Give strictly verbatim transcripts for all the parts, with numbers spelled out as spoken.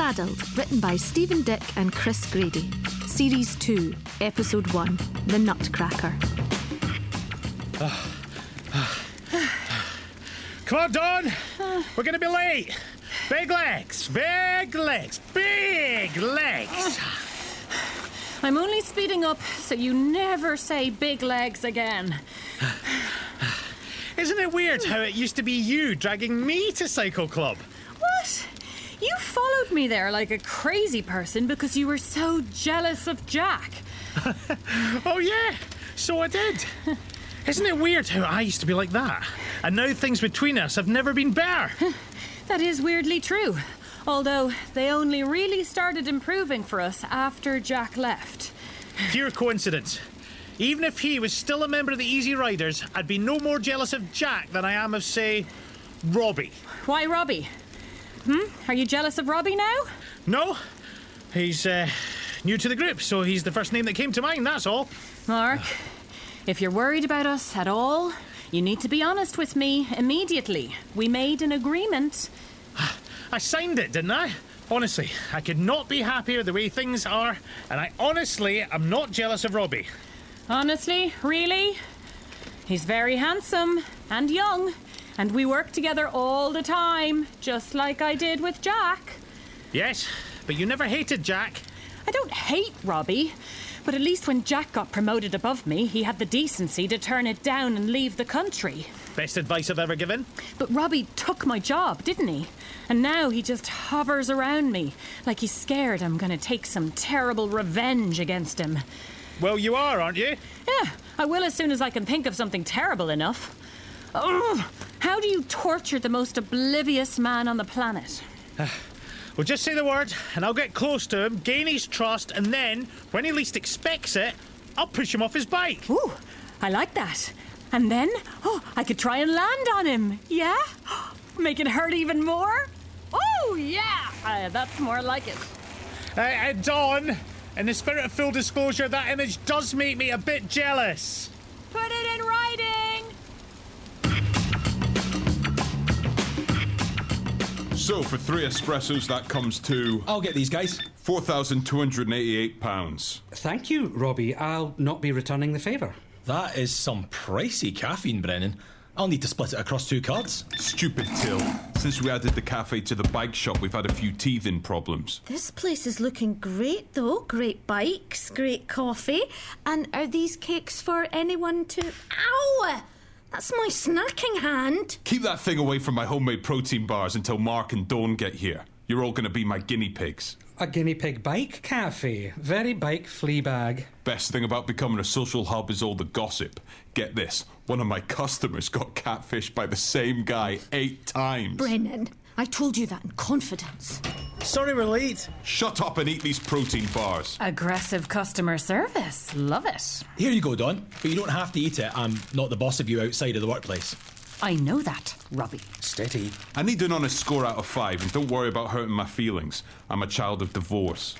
Addled, written by Stephen Dick and Chris Grady. Series two, Episode one, The Nutcracker. Come on, Dawn! We're going to be late! Big legs! Big legs! Big legs! I'm only speeding up so you never say big legs again. Isn't it weird how it used to be you dragging me to Cycle Club? What? You followed me there like a crazy person because you were so jealous of Jack. Oh yeah, so I did. Isn't it weird how I used to be like that? And now things between us have never been better. That is weirdly true. Although they only really started improving for us after Jack left. Pure coincidence. Even if he was still a member of the Easy Riders, I'd be no more jealous of Jack than I am of, say, Robbie. Why Robbie? Hmm? Are you jealous of Robbie now? No. He's uh, new to the group, so he's the first name that came to mind, that's all. Mark, if you're worried about us at all, you need to be honest with me immediately. We made an agreement. I signed it, didn't I? Honestly, I could not be happier the way things are, and I honestly am not jealous of Robbie. Honestly? Really? He's very handsome and young, and we work together all the time, just like I did with Jack. Yes, but you never hated Jack. I don't hate Robbie, but at least when Jack got promoted above me, he had the decency to turn it down and leave the country. Best advice I've ever given. But Robbie took my job, didn't he? And now he just hovers around me, like he's scared I'm going to take some terrible revenge against him. Well, you are, aren't you? Yeah, I will as soon as I can think of something terrible enough. Ugh, how do you torture the most oblivious man on the planet? Well, just say the word, and I'll get close to him, gain his trust, and then, when he least expects it, I'll push him off his bike. Ooh, I like that. And then, oh, I could try and land on him. Yeah? Make it hurt even more? Oh, yeah! Uh, that's more like it. Uh, uh, Dawn, in the spirit of full disclosure, that image does make me a bit jealous. Put it in writing! So, for three espressos, that comes to... I'll get these guys. four thousand two hundred eighty-eight pounds. Thank you, Robbie. I'll not be returning the favour. That is some pricey caffeine, Brennan. I'll need to split it across two cards. Stupid Till. Since we added the cafe to the bike shop, we've had a few teething problems. This place is looking great, though. Great bikes, great coffee. And are these cakes for anyone to... Ow! That's my snacking hand. Keep that thing away from my homemade protein bars until Mark and Dawn get here. You're all going to be my guinea pigs. A guinea pig bike cafe. Very bike flea bag. Best thing about becoming a social hub is all the gossip. Get this, one of my customers got catfished by the same guy eight times. Brennan, I told you that in confidence. Sorry we're late. Shut up and eat these protein bars. Aggressive customer service. Love it. Here you go, Don. But you don't have to eat it. I'm not the boss of you outside of the workplace. I know that, Robbie. Steady. I need an honest score out of five, and don't worry about hurting my feelings. I'm a child of divorce.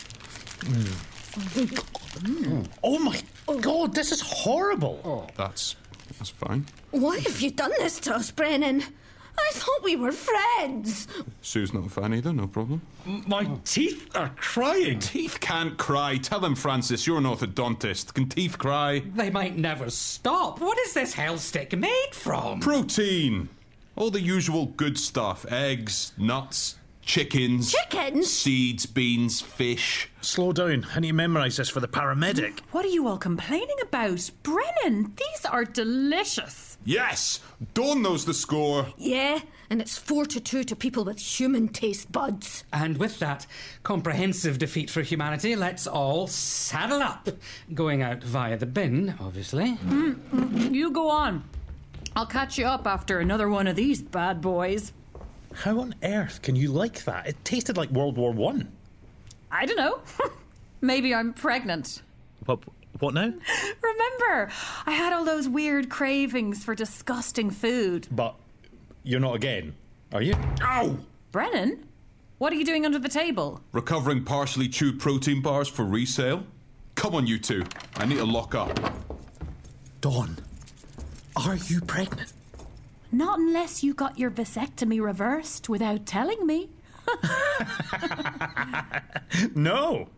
Mm. Mm. Oh my God, this is horrible. Oh. That's that's fine. Why have you done this to us, Brennan? I thought we were friends. Sue's not a fan either, no problem. My oh. teeth are crying. Teeth can't cry. Tell him, Francis, you're an orthodontist. Can teeth cry? They might never stop. What is this hell stick made from? Protein. All the usual good stuff. Eggs, nuts, chickens. Chickens? Seeds, beans, fish. Slow down. I need to memorise this for the paramedic. What are you all complaining about? Brennan, these are delicious. Yes! Dawn knows the score. Yeah, and it's four to two to people with human taste buds. And with that comprehensive defeat for humanity, let's all saddle up. Going out via the bin, obviously. Mm, you go on. I'll catch you up after another one of these bad boys. How on earth can you like that? It tasted like World War One. I don't know. Maybe I'm pregnant. What, what now? Remember, I had all those weird cravings for disgusting food. But you're not again, are you? Ow! Brennan, what are you doing under the table? Recovering partially chewed protein bars for resale. Come on, you two. I need to lock up. Dawn, are you pregnant? Not unless you got your vasectomy reversed without telling me. No.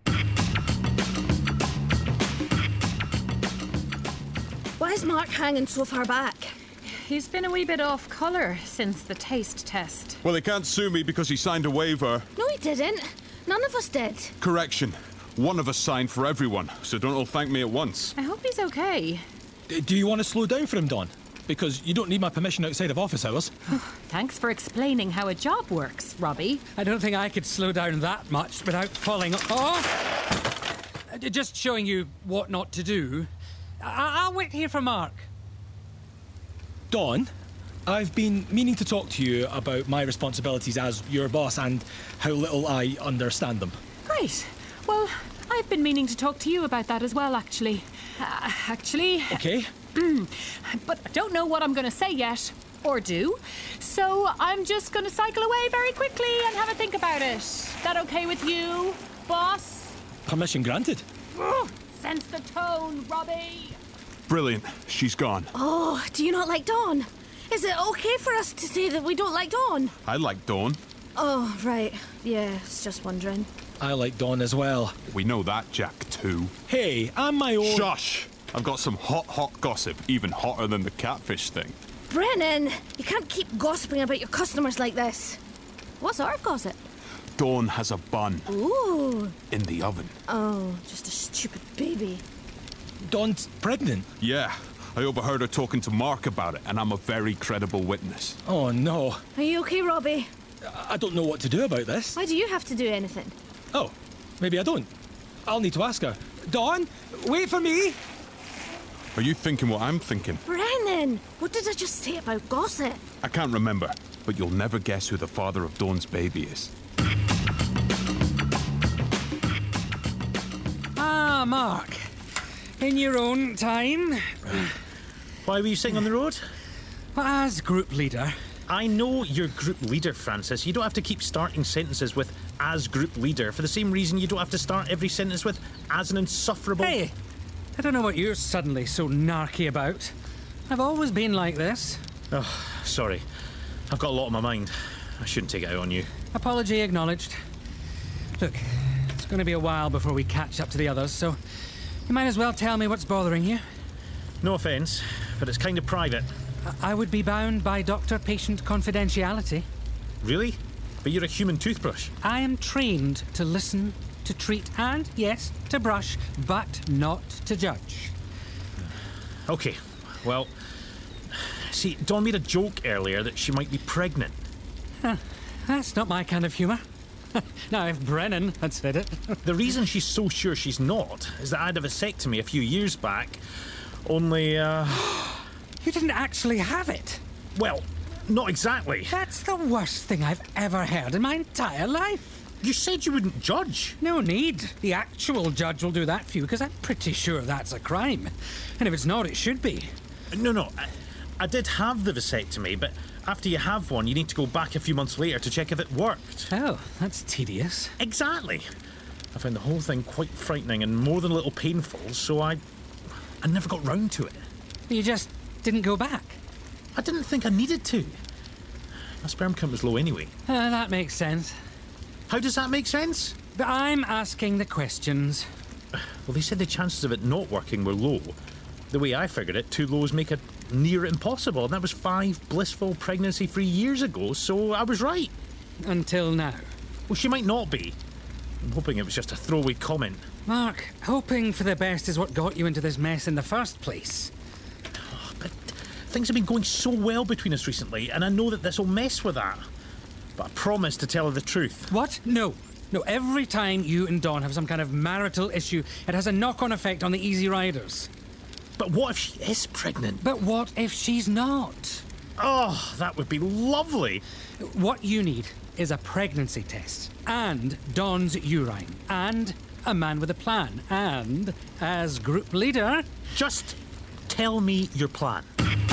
Why is Mark hanging so far back? He's been a wee bit off colour since the taste test. Well, he can't sue me because he signed a waiver. No, he didn't. None of us did. Correction. One of us signed for everyone, so don't all thank me at once. I hope he's okay. D- Do you want to slow down for him, Dawn? Because you don't need my permission outside of office hours. Thanks for explaining how a job works, Robbie. I don't think I could slow down that much without falling off. Uh, Just showing you what not to do. I- I'll wait here for Mark. Dawn, I've been meaning to talk to you about my responsibilities as your boss and how little I understand them. Great. Well, I've been meaning to talk to you about that as well, actually. Uh, actually, Okay? but I don't know what I'm going to say yet, or do. So I'm just going to cycle away very quickly and have a think about it. That okay with you, boss? Permission granted. Ugh, sense the tone, Robbie. Brilliant. She's gone. Oh, do you not like Dawn? Is it okay for us to say that we don't like Dawn? I like Dawn. Oh, right. Yeah, I was just wondering. I like Dawn as well. We know that, Jack, too. Hey, I'm my own... Shush! I've got some hot, hot gossip, even hotter than the catfish thing. Brennan, you can't keep gossiping about your customers like this. What sort of gossip? Dawn has a bun Ooh. in the oven. Oh, just a stupid baby. Dawn's pregnant. Yeah, I overheard her talking to Mark about it, and I'm a very credible witness. Oh, no. Are you okay, Robbie? I don't know what to do about this. Why do you have to do anything? Oh, maybe I don't. I'll need to ask her. Dawn, wait for me! Are you thinking what I'm thinking? Brennan, what did I just say about gossip? I can't remember, but you'll never guess who the father of Dawn's baby is. Ah, Mark. In your own time, Why were you sitting on the road? as group leader. I know you're group leader, Francis. You don't have to keep starting sentences with as group leader for the same reason you don't have to start every sentence with as an insufferable... Hey, I don't know what you're suddenly so narky about. I've always been like this. Oh, sorry. I've got a lot on my mind. I shouldn't take it out on you. Apology acknowledged. Look, it's going to be a while before we catch up to the others, so you might as well tell me what's bothering you. No offence, but it's kind of private. I, I would be bound by doctor-patient confidentiality. Really? But you're a human toothbrush. I am trained to listen, to treat, and, yes, to brush, but not to judge. Okay, well... See, Dawn made a joke earlier that she might be pregnant. Huh, that's not my kind of humour. Now, if Brennan had said it... The reason she's so sure she's not is that I had a vasectomy a few years back, only, uh... You didn't actually have it. well, not exactly. That's the worst thing I've ever heard in my entire life. You said you wouldn't judge. No need. The actual judge will do that for you, because I'm pretty sure that's a crime. And if it's not, it should be. No, no, I, I did have the vasectomy, but after you have one, you need to go back a few months later to check if it worked. Oh, that's tedious. Exactly. I found the whole thing quite frightening and more than a little painful, so I... I never got round to it. You just didn't go back. I didn't think I needed to. My sperm count was low anyway. Uh, that makes sense. How does that make sense? But I'm asking the questions. Well, they said the chances of it not working were low. The way I figured it, two lows make it near impossible, and that was five blissful pregnancy-free years ago, so I was right. Until now. Well, she might not be. I'm hoping it was just a throwaway comment. Mark, hoping for the best is what got you into this mess in the first place. But things have been going so well between us recently, and I know that this will mess with that. But I promise to tell her the truth. What? No. No, every time you and Dawn have some kind of marital issue, it has a knock-on effect on the Easy Riders. But what if she is pregnant? But what if she's not? Oh, that would be lovely. What you need is a pregnancy test, and Dawn's urine, and a man with a plan, and, as group leader... Just tell me your plan.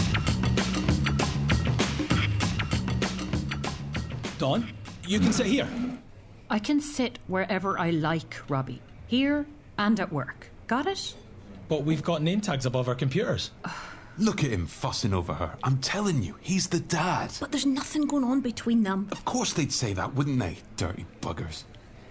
Dawn, you can sit here. I can sit wherever I like, Robbie. Here and at work. Got it? But we've got name tags above our computers. Look at him fussing over her. I'm telling you, he's the dad. But there's nothing going on between them. Of course they'd say that, wouldn't they? Dirty buggers.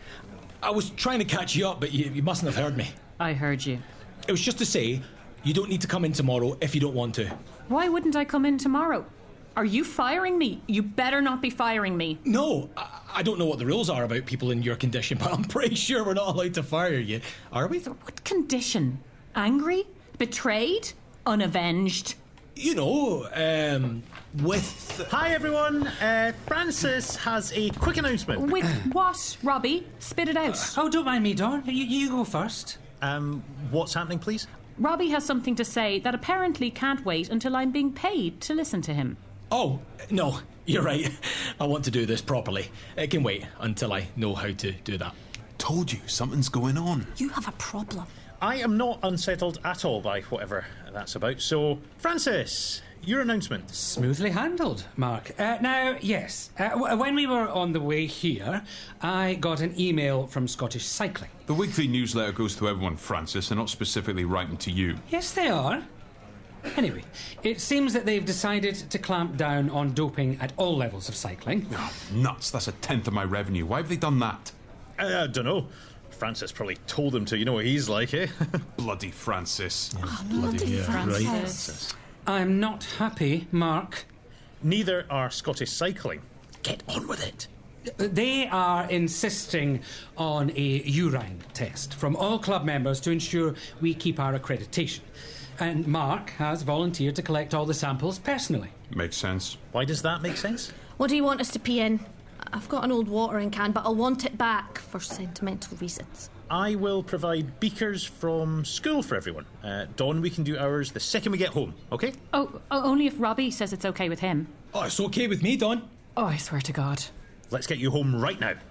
I was trying to catch you up, but you, you mustn't have heard me. I heard you. It was just to say, you don't need to come in tomorrow if you don't want to. Why wouldn't I come in tomorrow? Are you firing me? You better not be firing me. No, I, I don't know what the rules are about people in your condition, but I'm pretty sure we're not allowed to fire you. Are we? What condition? Angry? Betrayed? Unavenged? You know, um, with... Hi, everyone. Uh, Francis has a quick announcement. With what, Robbie? Spit it out. Oh, don't mind me, Don. You, you go first. Um, what's happening, please? Robbie has something to say that apparently can't wait until I'm being paid to listen to him. Oh, no, you're right. I want to do this properly. It can wait until I know how to do that. Told you, something's going on. You have a problem. I am not unsettled at all by whatever that's about. So, Francis, your announcement. Smoothly handled, Mark. Uh, now, yes, uh, w- when we were on the way here, I got an email from Scottish Cycling. The weekly newsletter goes to everyone, Francis. They're not specifically writing to you. Yes, they are. Anyway, it seems that they've decided to clamp down on doping at all levels of cycling. Oh, nuts. That's a tenth of my revenue. Why have they done that? Uh, I don't know. Francis probably told them to. You know what he's like, eh? Bloody Francis. Oh, bloody Francis. Francis. I'm not happy, Mark. Neither are Scottish Cycling. Get on with it. They are insisting on a urine test from all club members to ensure we keep our accreditation. And Mark has volunteered to collect all the samples personally. Makes sense. Why does that make sense? What do you want us to pee in? I've got an old watering can, but I'll want it back for sentimental reasons. I will provide beakers from school for everyone. Uh, Dawn, we can do ours the second we get home, okay? Oh, oh, only if Robbie says it's okay with him. Oh, it's okay with me, Don. Oh, I swear to God. Let's get you home right now.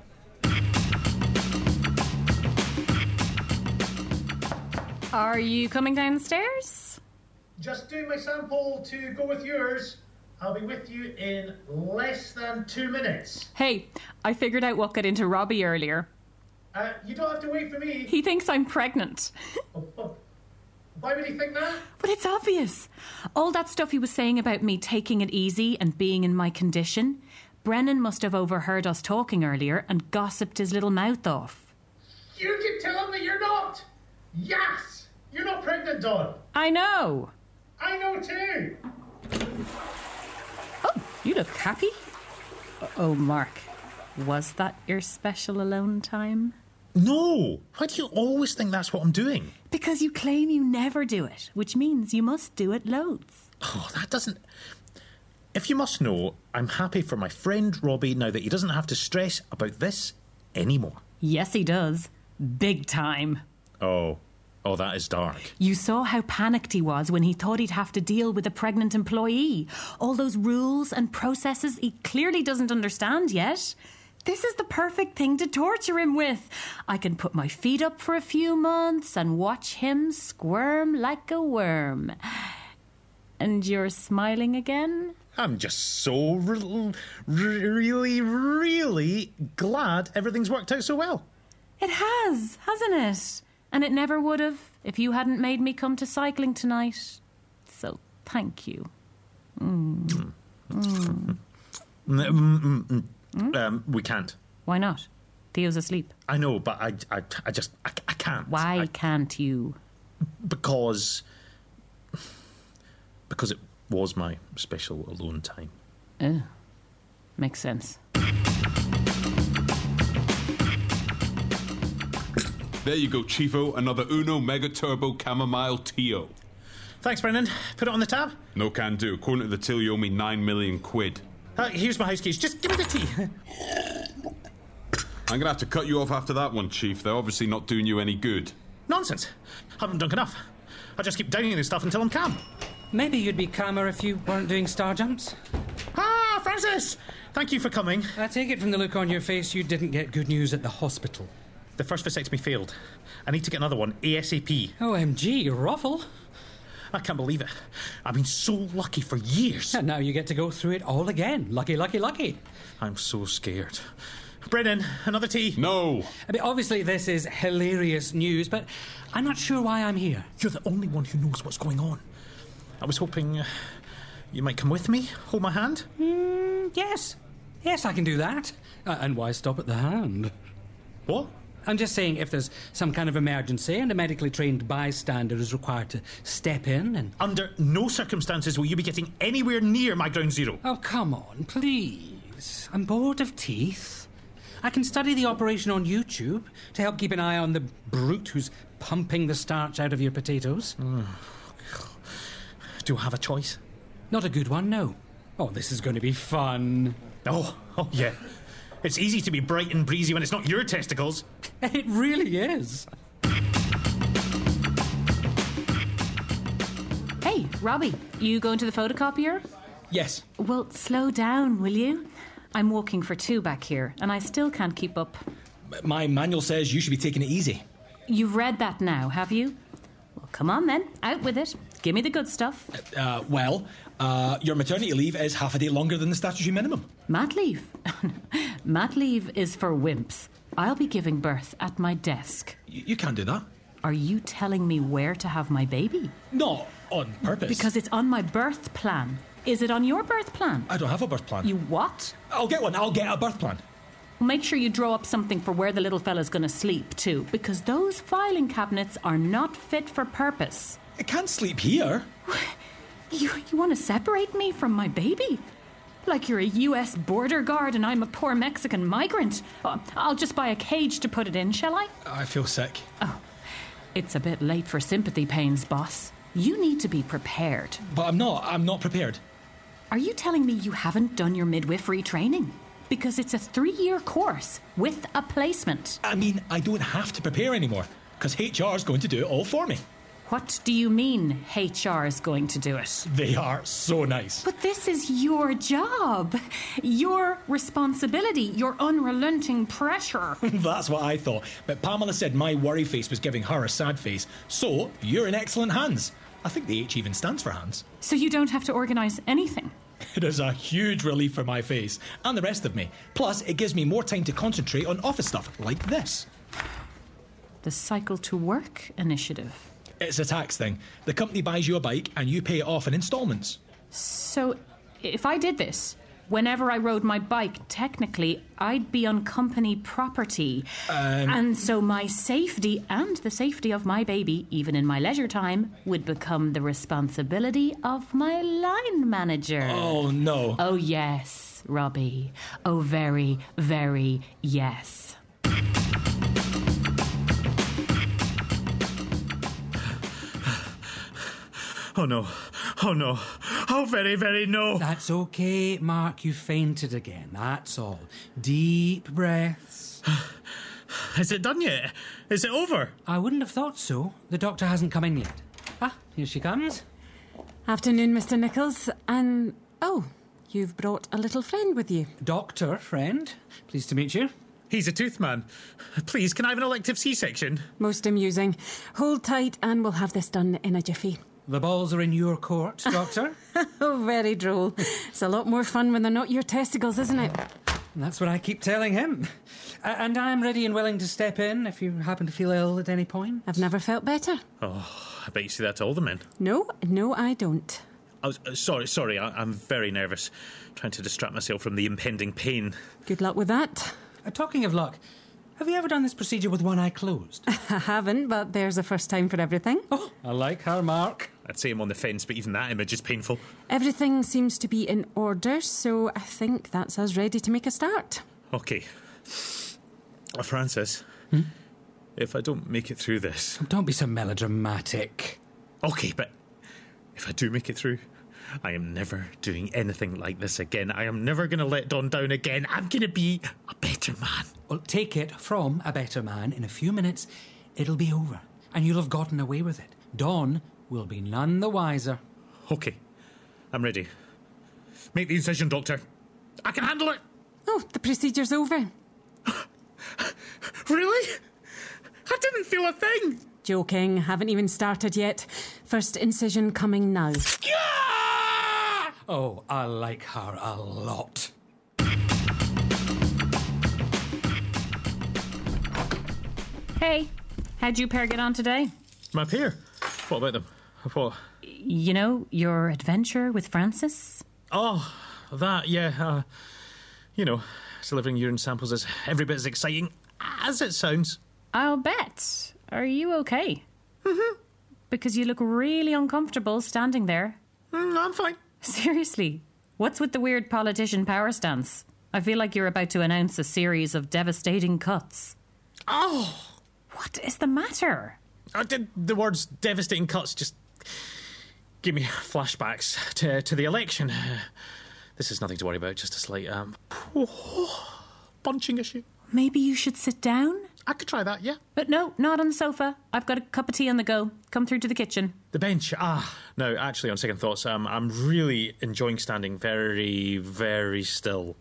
Are you coming downstairs? Just do my sample to go with yours. I'll be with you in less than two minutes. Hey, I figured out what got into Robbie earlier. Uh, you don't have to wait for me. He thinks I'm pregnant. Oh, oh. Why would he think that? But it's obvious. All that stuff he was saying about me taking it easy and being in my condition, Brennan must have overheard us talking earlier and gossiped his little mouth off. You can tell him that you're not. Yes! You're not pregnant, Dawn. I know. I know too. Oh, you look happy. Oh, Mark, was that your special alone time? No. Why do you always think that's what I'm doing? Because you claim you never do it, which means you must do it loads. Oh, that doesn't... If you must know, I'm happy for my friend Robbie now that he doesn't have to stress about this anymore. Yes, he does. Big time. Oh. Oh, that is dark. You saw how panicked he was when he thought he'd have to deal with a pregnant employee. All those rules and processes he clearly doesn't understand yet. This is the perfect thing to torture him with. I can put my feet up for a few months and watch him squirm like a worm. And you're smiling again? I'm just so re- really, really glad everything's worked out so well. It has, hasn't it? And it never would have if you hadn't made me come to cycling tonight. So, thank you. Mm. Mm. Mm. Mm? Um, we can't. Why not? Theo's asleep. I know, but I, I, I just, I, I can't. Why I, can't you? Because, because it was my special alone time. Oh, makes sense. There you go, Chiefo. Another Uno Mega Turbo Chamomile Tio. Thanks, Brennan. Put it on the tab. No can do. According to the till, you owe me nine million quid. Uh, here's my house keys. Just give me the tea. I'm gonna have to cut you off after that one, Chief. They're obviously not doing you any good. Nonsense. Haven't drunk enough. I just keep downing this stuff until I'm calm. Maybe you'd be calmer if you weren't doing star jumps. Ah, Francis! Thank you for coming. I take it from the look on your face you didn't get good news at the hospital. The first vasectomy failed. I need to get another one ASAP. O M G, ruffle. I can't believe it. I've been so lucky for years. And now you get to go through it all again. Lucky, lucky, lucky. I'm so scared. Brennan, another tea? No! I mean, obviously this is hilarious news, but I'm not sure why I'm here. You're the only one who knows what's going on. I was hoping uh, you might come with me, hold my hand. Mm, yes. Yes, I can do that. Uh, and why stop at the hand? What? I'm just saying if there's some kind of emergency and a medically trained bystander is required to step in and... Under no circumstances will you be getting anywhere near my ground zero. Oh, come on, please. I'm bored of teeth. I can study the operation on YouTube to help keep an eye on the brute who's pumping the starch out of your potatoes. Mm. Do I have a choice? Not a good one, no. Oh, this is going to be fun. Oh, oh yeah. It's easy to be bright and breezy when it's not your testicles. It really is. Hey, Robbie, you going to the photocopier? Yes. Well, slow down, will you? I'm walking for two back here, and I still can't keep up. My manual says you should be taking it easy. You've read that now, have you? Well, come on then, out with it. Give me the good stuff. Uh, well, uh, your maternity leave is half a day longer than the statutory minimum. Mat leave? Mat leave is for wimps. I'll be giving birth at my desk. Y- you can't do that. Are you telling me where to have my baby? Not on purpose. Because it's on my birth plan. Is it on your birth plan? I don't have a birth plan. You what? I'll get one. I'll get a birth plan. Make sure you draw up something for where the little fella's going to sleep, too, because those filing cabinets are not fit for purpose. I can't sleep here. You, you want to separate me from my baby? Like you're a U S border guard and I'm a poor Mexican migrant. Oh, I'll just buy a cage to put it in, shall I? I feel sick. Oh, it's a bit late for sympathy pains, boss. You need to be prepared. But I'm not. I'm not prepared. Are you telling me you haven't done your midwifery training? Because it's a three-year course with a placement. I mean, I don't have to prepare anymore, because H R is going to do it all for me. What do you mean H R is going to do it? They are so nice. But this is your job. Your responsibility. Your unrelenting pressure. That's what I thought. But Pamela said my worry face was giving her a sad face. So, you're in excellent hands. I think the H even stands for hands. So you don't have to organise anything? It is a huge relief for my face and the rest of me. Plus, it gives me more time to concentrate on office stuff like this. The Cycle to Work initiative. It's a tax thing. The company buys you a bike and you pay it off in instalments. So, if I did this, whenever I rode my bike, technically, I'd be on company property. Um, and so my safety and the safety of my baby, even in my leisure time, would become the responsibility of my line manager. Oh, no. Oh, yes, Robbie. Oh, very, very yes. Oh no. Oh no. Oh, very, very no. That's okay, Mark. You fainted again. That's all. Deep breaths. Is it done yet? Is it over? I wouldn't have thought so. The doctor hasn't come in yet. Ah, here she comes. Afternoon, Mister Nichols. And, oh, you've brought a little friend with you. Doctor, friend. Pleased to meet you. He's a tooth man. Please, can I have an elective C-section? Most amusing. Hold tight and we'll have this done in a jiffy. The balls are in your court, Doctor. Oh, very droll. It's a lot more fun when they're not your testicles, isn't it? And that's what I keep telling him. Uh, and I'm ready and willing to step in if you happen to feel ill at any point. I've never felt better. Oh, I bet you see that to all the men. No, no, I don't. I was, uh, sorry, sorry, I, I'm very nervous. Trying to distract myself from the impending pain. Good luck with that. Uh, talking of luck, have you ever done this procedure with one eye closed? I haven't, but there's a first time for everything. Oh, I like her, Mark. I'd say I'm on the fence, but even that image is painful. Everything seems to be in order, so I think that's us ready to make a start. Okay. Uh, Francis, hmm? if I don't make it through this... Don't be so melodramatic. Okay, but if I do make it through, I am never doing anything like this again. I am never going to let Don down again. I'm going to be a better man. Well, take it from a better man. In a few minutes, it'll be over, and you'll have gotten away with it. Don will be none the wiser. Okay, I'm ready. Make the incision, Doctor. I can handle it. Oh, the procedure's over. Really? I didn't feel a thing. Joking, haven't even started yet. First incision coming now. Yeah! Oh, I like her a lot. Hey, how'd you pair get on today? My pair? What about them? What? You know, your adventure with Francis? Oh, that, yeah. Uh, you know, delivering urine samples is every bit as exciting as it sounds. I'll bet. Are you okay? Mm-hmm. Because you look really uncomfortable standing there. Mm, I'm fine. Seriously, what's with the weird politician power stance? I feel like you're about to announce a series of devastating cuts. Oh! What is the matter? I did the words devastating cuts just give me flashbacks to, to the election. This is nothing to worry about, just a slight um, punching issue. Maybe you should sit down? I could try that, yeah. But no, not on the sofa. I've got a cup of tea on the go. Come through to the kitchen. The bench, ah. No, actually, on second thoughts, um, I'm really enjoying standing very, very still.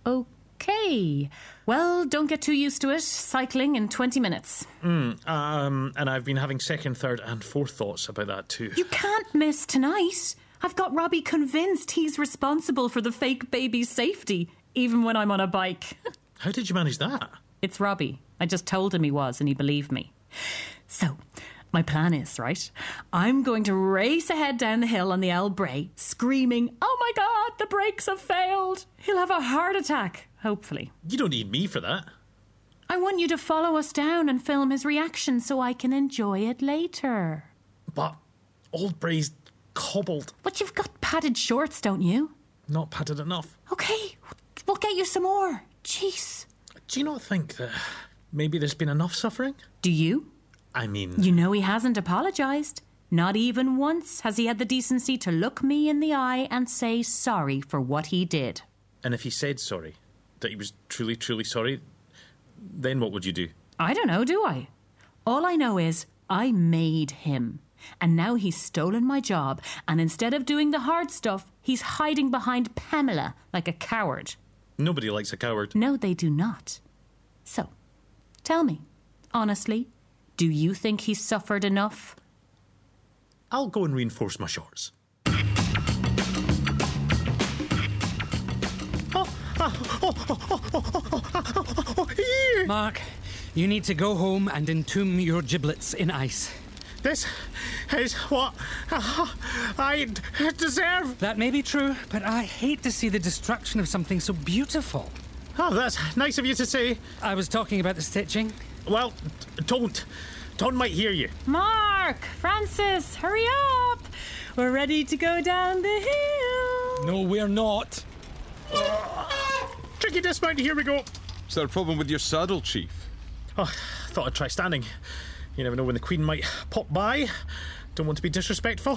Okay. Well, don't get too used to it. Cycling in twenty minutes. Mm, um, and I've been having second, third and fourth thoughts about that too. You can't miss tonight. I've got Robbie convinced he's responsible for the fake baby's safety, even when I'm on a bike. How did you manage that? It's Robbie. I just told him he was and he believed me. So, my plan is, right, I'm going to race ahead down the hill on the Al Bray, screaming, "Oh my God, the brakes have failed!" He'll have a heart attack, hopefully. You don't need me for that. I want you to follow us down and film his reaction so I can enjoy it later. But Old Bray's cobbled. But you've got padded shorts, don't you? Not padded enough. Okay, we'll get you some more. Jeez. Do you not think that maybe there's been enough suffering? Do you? I mean... You know he hasn't apologised. Not even once has he had the decency to look me in the eye and say sorry for what he did. And if he said sorry, that he was truly, truly sorry, then what would you do? I don't know, do I? All I know is I made him. And now he's stolen my job, and instead of doing the hard stuff, he's hiding behind Pamela like a coward. Nobody likes a coward. No, they do not. So, tell me, honestly, do you think he's suffered enough? I'll go and reinforce my shorts. Mark, you need to go home and entomb your giblets in ice. This is what I deserve. That may be true, but I hate to see the destruction of something so beautiful. Oh, that's nice of you to say. I was talking about the stitching. Well, don't. Don might hear you. Mark! Francis, hurry up! We're ready to go down the hill. No, we're not. Tricky dismount, here we go. Is there a problem with your saddle, Chief? Oh, thought I'd try standing. You never know when the Queen might pop by. Don't want to be disrespectful.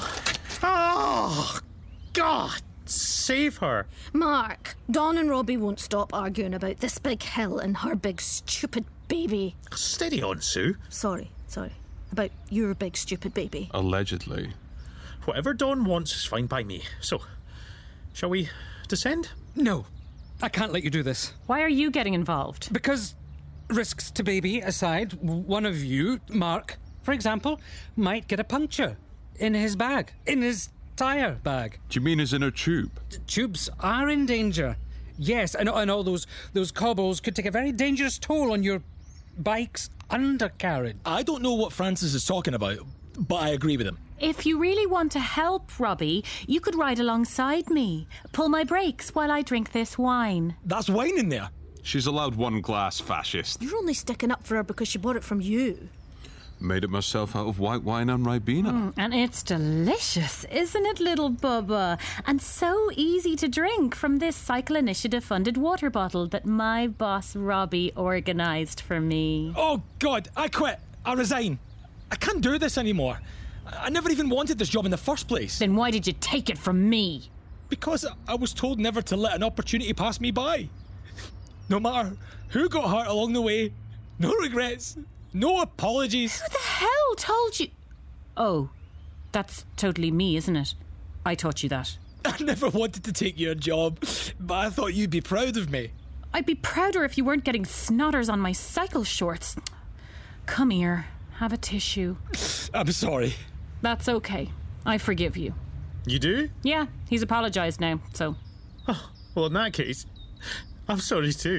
Oh, God, save her. Mark, Dawn and Robbie won't stop arguing about this big hill and her big stupid baby. Steady on, Sue. Sorry, sorry. About your big stupid baby. Allegedly. Whatever Dawn wants is fine by me. So, shall we descend? No, I can't let you do this. Why are you getting involved? Because, risks to baby aside, one of you, Mark, for example, might get a puncture in his bag, in his tyre bag. Do you mean his inner tube? The tubes are in danger. Yes, and, and all those, those cobbles could take a very dangerous toll on your bike's undercarriage. I don't know what Francis is talking about, but I agree with him. If you really want to help, Robbie, you could ride alongside me. Pull my brakes while I drink this wine. That's wine in there. She's allowed one glass, fascist. You're only sticking up for her because she bought it from you. Made it myself out of white wine and Ribena. Mm, and it's delicious, isn't it, little Bubba? And so easy to drink from this Cycle Initiative funded water bottle that my boss Robbie organised for me. Oh, God, I quit. I resign. I can't do this anymore. I never even wanted this job in the first place. Then why did you take it from me? Because I was told never to let an opportunity pass me by. No matter who got hurt along the way, no regrets, no apologies. Who the hell told you? Oh, that's totally me, isn't it? I taught you that. I never wanted to take your job, but I thought you'd be proud of me. I'd be prouder if you weren't getting snotters on my cycle shorts. Come here, have a tissue. I'm sorry. That's okay. I forgive you. You do? Yeah, he's apologised now, so... Oh, well, in that case, I'm sorry too.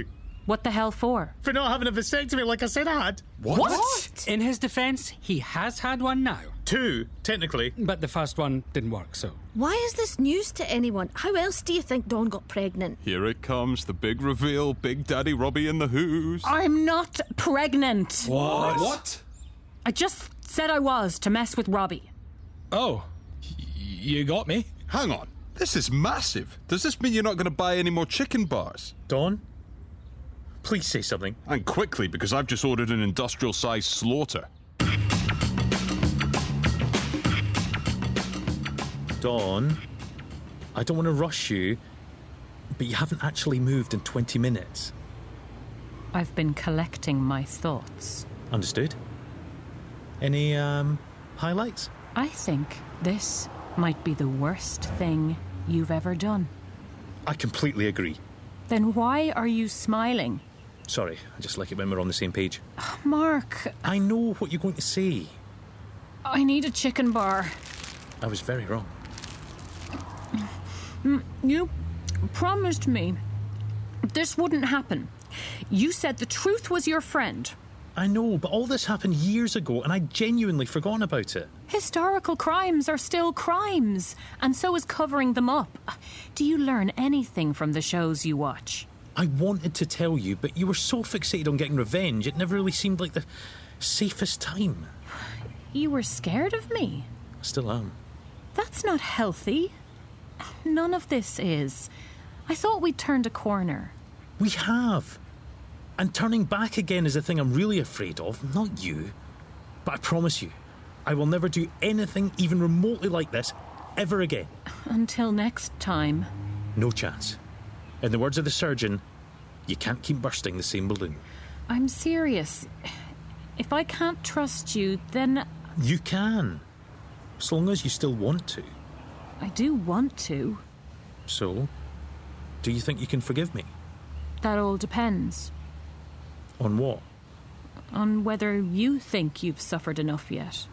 What the hell for? For not having a vasectomy like I said I had. What? In his defence, he has had one now. Two, technically. But the first one didn't work, so. Why is this news to anyone? How else do you think Dawn got pregnant? Here it comes, the big reveal, Big Daddy Robbie in the Who's. I'm not pregnant. What? What? I just said I was to mess with Robbie. Oh, y- you got me. Hang on, this is massive. Does this mean you're not going to buy any more chicken bars? Dawn, please say something. And quickly, because I've just ordered an industrial-sized slaughter. Dawn, I don't want to rush you, but you haven't actually moved in twenty minutes. I've been collecting my thoughts. Understood. Any, um, highlights? I think this might be the worst thing you've ever done. I completely agree. Then why are you smiling? Sorry, I just like it when we're on the same page. Mark, I know what you're going to say. I need a chicken bar. I was very wrong. You promised me this wouldn't happen. You said the truth was your friend. I know, but all this happened years ago, and I'd genuinely forgotten about it. Historical crimes are still crimes, and so is covering them up. Do you learn anything from the shows you watch? I wanted to tell you, but you were so fixated on getting revenge, it never really seemed like the safest time. You were scared of me? I still am. That's not healthy. None of this is. I thought we'd turned a corner. We have. And turning back again is the thing I'm really afraid of, not you. But I promise you, I will never do anything even remotely like this ever again. Until next time. No chance. In the words of the surgeon, you can't keep bursting the same balloon. I'm serious. If I can't trust you, then You can. As long as you still want to. I do want to. So, do you think you can forgive me? That all depends On what? on whether you think you've suffered enough yet.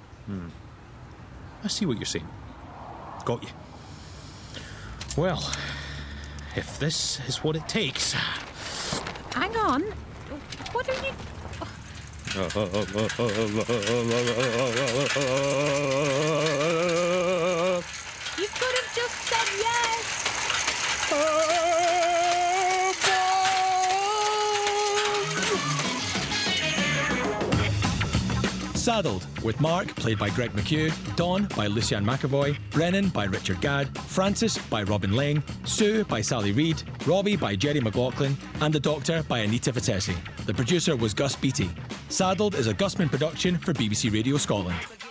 I see what you're saying. Got you. Well, if this is what it takes... Hang on. What are you... You could have just said yes. Saddled, with Mark, played by Greg McHugh, Dawn by Lucianne McAvoy, Brennan by Richard Gadd, Francis by Robin Lang, Sue by Sally Reid, Robbie by Jerry McLaughlin, and The Doctor by Anita Vitesi. The producer was Gus Beattie. Saddled is a Gusman production for B B C Radio Scotland.